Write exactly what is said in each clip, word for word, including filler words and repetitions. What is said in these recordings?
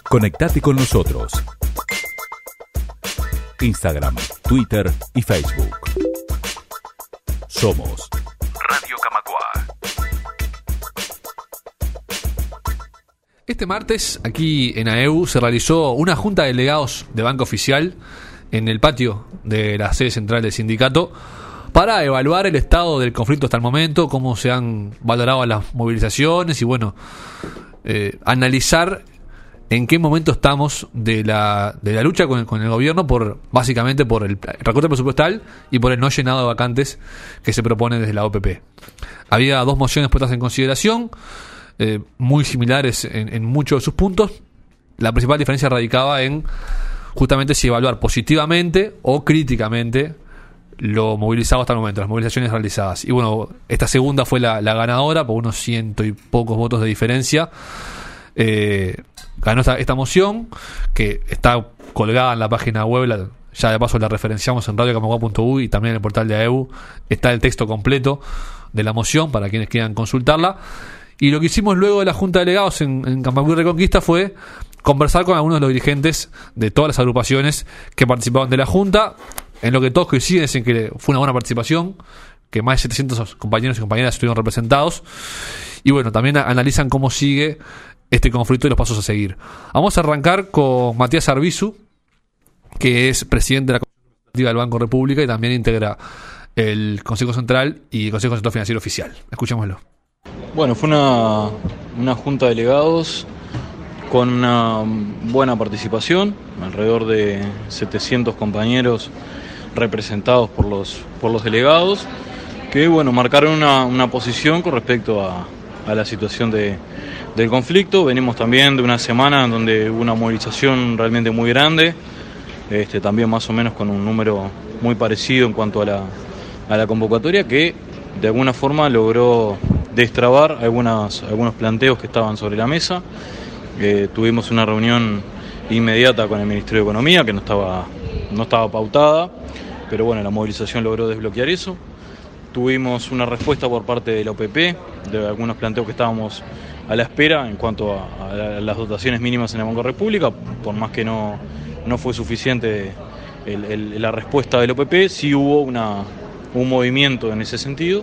Conectate con nosotros. Instagram, Twitter y Facebook. Somos Radio Camacuá. Este martes, aquí en A E U, se realizó una junta de delegados de Banca Oficial en el patio de la sede central del sindicato para evaluar el estado del conflicto hasta el momento, cómo se han valorado las movilizaciones y, bueno, eh, analizar en qué momento estamos de la de la lucha con el, con el gobierno, por básicamente por el recorte presupuestal y por el no llenado de vacantes que se propone desde la O P P. Había dos mociones puestas en consideración, eh, muy similares en, en muchos de sus puntos. La principal diferencia radicaba en justamente si evaluar positivamente o críticamente lo movilizado hasta el momento, las movilizaciones realizadas. Y bueno, esta segunda fue la, la ganadora por unos ciento y pocos votos de diferencia. Eh, ganó esta, esta moción, que está colgada en la página web, la, ya de paso la referenciamos en radio camacuá punto u y también en el portal de A E U está el texto completo de la moción para quienes quieran consultarla. Y lo que hicimos luego de la Junta de Delegados en, en Camacuá y Reconquista fue conversar con algunos de los dirigentes de todas las agrupaciones que participaban de la Junta, en lo que todos coinciden es en que fue una buena participación, que más de setecientos compañeros y compañeras estuvieron representados, y bueno, también analizan cómo sigue este conflicto y los pasos a seguir. Vamos a arrancar con Matías Arbizu, que es presidente de la Comisión Representativa del Banco República y también integra el Consejo Central y el Consejo Central Financiero Oficial. Escuchémoslo. Bueno, fue una, una junta de delegados con una buena participación, alrededor de setecientos compañeros representados por los, por los delegados, que bueno, marcaron una, una posición con respecto a, a la situación de del conflicto. Venimos también de una semana en donde hubo una movilización realmente muy grande, este, también más o menos con un número muy parecido en cuanto a la, a la convocatoria, que de alguna forma logró destrabar algunas, algunos planteos que estaban sobre la mesa. Eh, tuvimos una reunión inmediata con el Ministerio de Economía, que no estaba, no estaba pautada, pero bueno, la movilización logró desbloquear eso. Tuvimos una respuesta por parte de la O P P, de algunos planteos que estábamos a la espera en cuanto a, a las dotaciones mínimas en el Banco República, por más que no, no fue suficiente el, el, la respuesta del O P P, sí hubo una, un movimiento en ese sentido,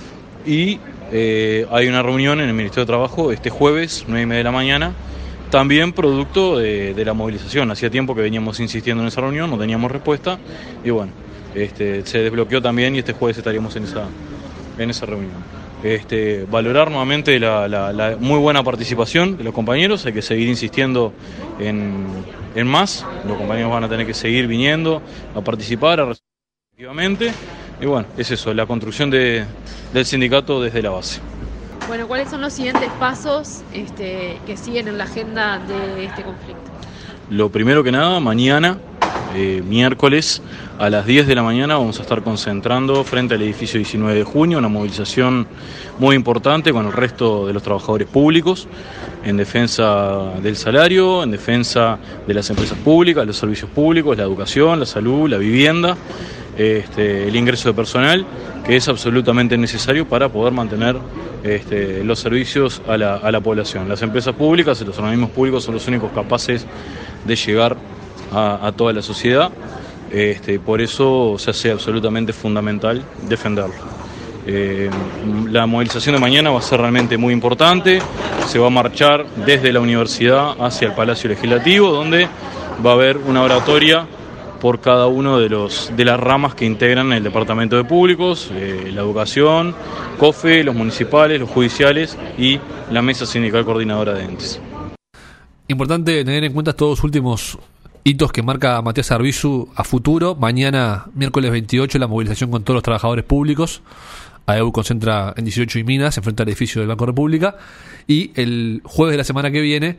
y eh, hay una reunión en el Ministerio de Trabajo este jueves, nueve y media de la mañana, también producto de, de la movilización. Hacía tiempo que veníamos insistiendo en esa reunión, no teníamos respuesta, y bueno, este, se desbloqueó también y este jueves estaríamos en esa, en esa reunión. Este, valorar nuevamente la, la, la muy buena participación de los compañeros, hay que seguir insistiendo en, en más, los compañeros van a tener que seguir viniendo a participar, a resolver efectivamente, y bueno, es eso, la construcción de, del sindicato desde la base. Bueno, ¿cuáles son los siguientes pasos este, que siguen en la agenda de este conflicto? Lo primero que nada, mañana, eh, miércoles, a las diez de la mañana vamos a estar concentrando frente al edificio diecinueve de junio, una movilización muy importante con el resto de los trabajadores públicos, en defensa del salario, en defensa de las empresas públicas, los servicios públicos, la educación, la salud, la vivienda, este, el ingreso de personal, que es absolutamente necesario para poder mantener este, los servicios a la, a la población. Las empresas públicas y los organismos públicos son los únicos capaces de llegar a, a toda la sociedad. Este, por eso se hace absolutamente fundamental defenderlo. Eh, la movilización de mañana va a ser realmente muy importante. Se va a marchar desde la universidad hacia el Palacio Legislativo, donde va a haber una oratoria por cada uno de los de las ramas que integran el Departamento de Públicos, eh, la educación, COFE, los municipales, los judiciales y la Mesa Sindical Coordinadora de Entes. Importante tener en cuenta estos últimos hitos que marca Matías Arbizu a futuro. Mañana, miércoles veintiocho, la movilización con todos los trabajadores públicos. A E U concentra en dieciocho y Minas, enfrente al edificio del Banco República. Y el jueves de la semana que viene,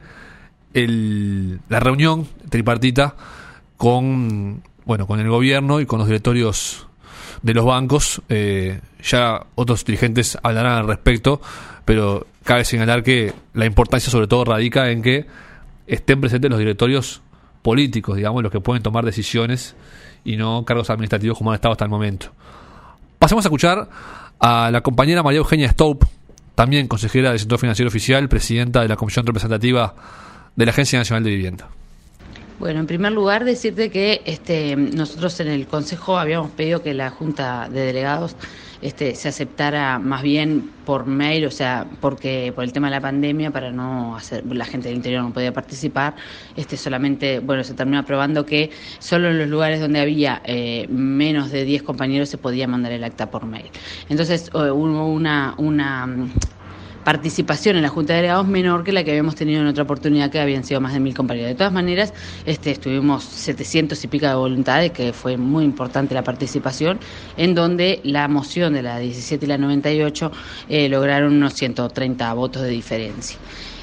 el, la reunión tripartita con, bueno, con el gobierno y con los directorios de los bancos. Eh, ya otros dirigentes hablarán al respecto, pero cabe señalar que la importancia sobre todo radica en que estén presentes los directorios políticos, digamos, los que pueden tomar decisiones y no cargos administrativos como han estado hasta el momento. Pasemos a escuchar a la compañera María Eugenia Stoup, también consejera del Sector Financiero Oficial, presidenta de la Comisión Representativa de la Agencia Nacional de Vivienda. Bueno, en primer lugar decirte que este, nosotros en el Consejo habíamos pedido que la Junta de Delegados este, se aceptara más bien por mail, o sea, porque por el tema de la pandemia, para no hacer, la gente del interior no podía participar, este, solamente, bueno, se terminó aprobando que solo en los lugares donde había eh, menos de diez compañeros se podía mandar el acta por mail. Entonces eh, hubo una... una participación en la Junta de Delegados menor que la que habíamos tenido en otra oportunidad, que habían sido más de mil compañeros. De todas maneras, este, estuvimos setecientos y pico de voluntades, que fue muy importante la participación, en donde la moción de la diecisiete y la noventa y ocho eh, lograron unos ciento treinta votos de diferencia.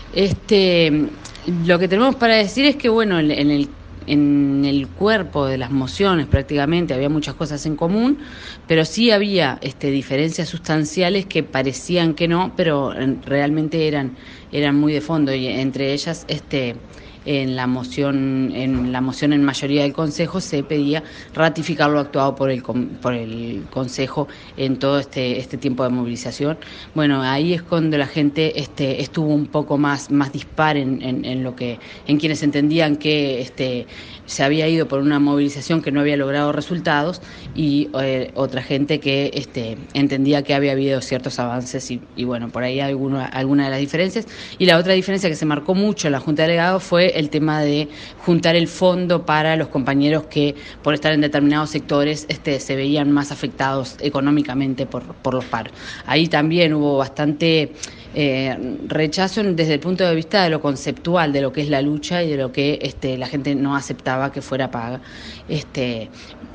Este, lo que tenemos para decir es que, bueno, en, en el En el cuerpo de las mociones prácticamente había muchas cosas en común, pero sí había este, diferencias sustanciales que parecían que no, pero realmente eran, eran muy de fondo, y entre ellas este, en la moción en la moción en mayoría del Consejo se pedía ratificar lo actuado por el por el Consejo en todo este este tiempo de movilización. Bueno, ahí es cuando la gente este estuvo un poco más más dispar en, en, en lo que en quienes entendían que este se había ido por una movilización que no había logrado resultados, y eh, otra gente que este entendía que había habido ciertos avances, y, y bueno, por ahí alguna alguna de las diferencias. Y la otra diferencia que se marcó mucho en la Junta de Delegados fue el tema de juntar el fondo para los compañeros que por estar en determinados sectores este, se veían más afectados económicamente por, por los paros. Ahí también hubo bastante eh, rechazo desde el punto de vista de lo conceptual, de lo que es la lucha y de lo que este, la gente no aceptaba que fuera paga. Este,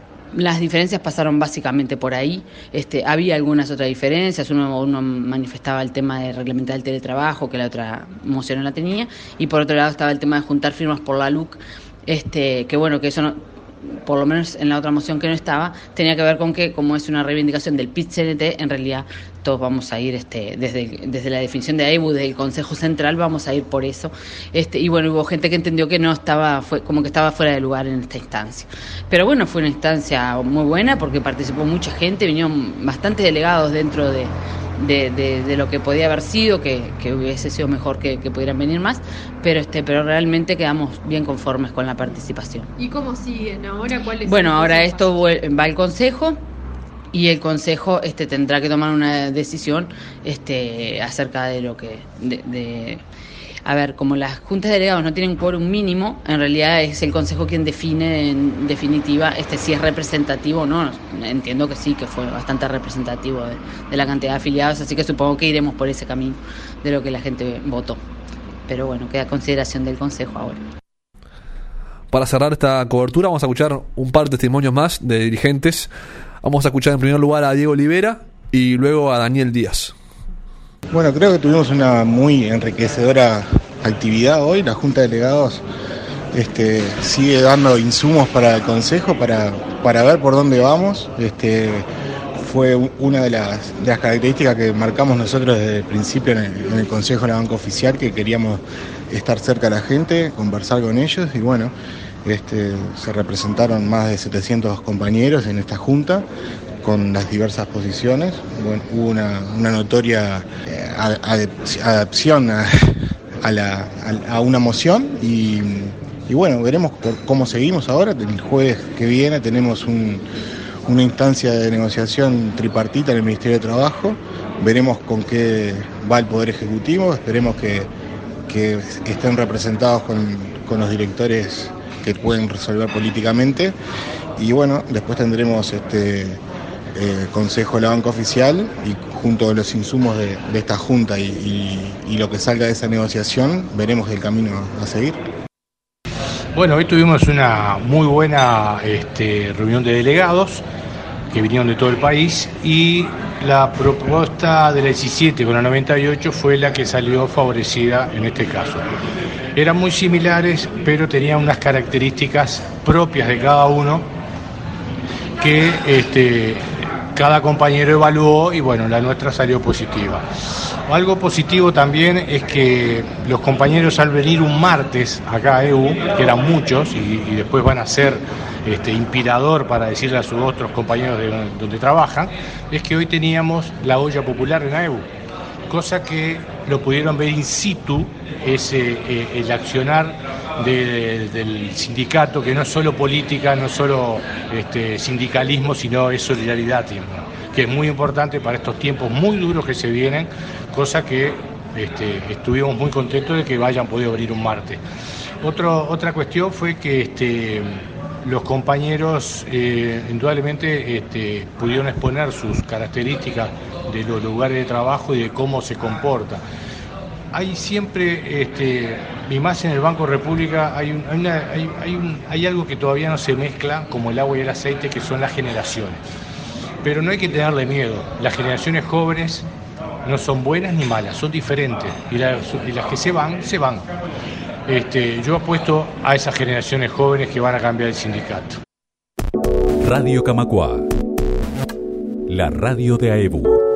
Las diferencias pasaron básicamente por ahí. Este, había algunas otras diferencias. Uno, uno manifestaba el tema de reglamentar el teletrabajo, que la otra moción no la tenía, y por otro lado estaba el tema de juntar firmas por la L U C, este, que bueno, que eso no, por lo menos en la otra moción que no estaba, tenía que ver con que, como es una reivindicación del P I T C N T, en realidad todos vamos a ir este, desde, desde la definición de A E B U, desde el Consejo Central, vamos a ir por eso. Este, y bueno, hubo gente que entendió que no estaba, fue como que estaba fuera de lugar en esta instancia. Pero bueno, fue una instancia muy buena porque participó mucha gente, vinieron bastantes delegados dentro de, de, de, de lo que podía haber sido, que, que hubiese sido mejor que, que pudieran venir más, pero este, pero realmente quedamos bien conformes con la participación. ¿Y cómo siguen ahora? ¿Cuál es bueno, ahora esto va al Consejo, y el Consejo este tendrá que tomar una decisión este acerca de lo que de, de a ver, como las juntas de delegados no tienen quórum mínimo, en realidad es el Consejo quien define en definitiva este si es representativo o no. Entiendo que sí, que fue bastante representativo de, de la cantidad de afiliados, así que supongo que iremos por ese camino de lo que la gente votó. Pero bueno, queda a consideración del Consejo ahora. Para cerrar esta cobertura vamos a escuchar un par de testimonios más de dirigentes. Vamos a escuchar en primer lugar a Diego Olivera y luego a Daniel Díaz. Bueno, creo que tuvimos una muy enriquecedora actividad hoy. La Junta de Delegados este, sigue dando insumos para el Consejo para, para ver por dónde vamos. Este, fue una de las, de las características que marcamos nosotros desde el principio en el, en el Consejo de la Banca Oficial, que queríamos estar cerca de la gente, conversar con ellos, y bueno, Este, se representaron más de setecientos compañeros en esta junta con las diversas posiciones. Bueno, hubo una, una notoria eh, adaptación a, a, la, a, a una moción y, y bueno, veremos por cómo seguimos ahora. El jueves que viene tenemos un, una instancia de negociación tripartita en el Ministerio de Trabajo. Veremos con qué va el Poder Ejecutivo. Esperemos que, que, que estén representados con, con los directores que pueden resolver políticamente, y bueno, después tendremos este eh, Consejo de la Banca Oficial, y junto a los insumos de, de esta junta y, y, y lo que salga de esa negociación, veremos el camino a seguir. Bueno, hoy tuvimos una muy buena este, reunión de delegados que vinieron de todo el país, y la propuesta de la diecisiete con la noventa y ocho fue la que salió favorecida en este caso. Eran muy similares, pero tenían unas características propias de cada uno que este, cada compañero evaluó, y bueno, la nuestra salió positiva. Algo positivo también es que los compañeros, al venir un martes acá a E U, que eran muchos y, y después van a ser este, inspirador para decirle a sus otros compañeros de donde trabajan, es que hoy teníamos la olla popular en A E U. cosa que lo pudieron ver in situ, ese, eh, el accionar de, del sindicato, que no es solo política, no es solo este, sindicalismo, sino es solidaridad, que es muy importante para estos tiempos muy duros que se vienen, cosa que este, estuvimos muy contentos de que hayan podido abrir un martes. Otro, otra cuestión fue que este, los compañeros eh, indudablemente este, pudieron exponer sus características de los lugares de trabajo y de cómo se comporta. Hay siempre, este, y más en el Banco República, hay, un, hay, una, hay, hay, un, hay algo que todavía no se mezcla, como el agua y el aceite, que son las generaciones. Pero no hay que tenerle miedo. Las generaciones jóvenes no son buenas ni malas, son diferentes. Y las, y las que se van, se van. Este, yo apuesto a esas generaciones jóvenes que van a cambiar el sindicato. Radio Camacuá, la radio de A E B U.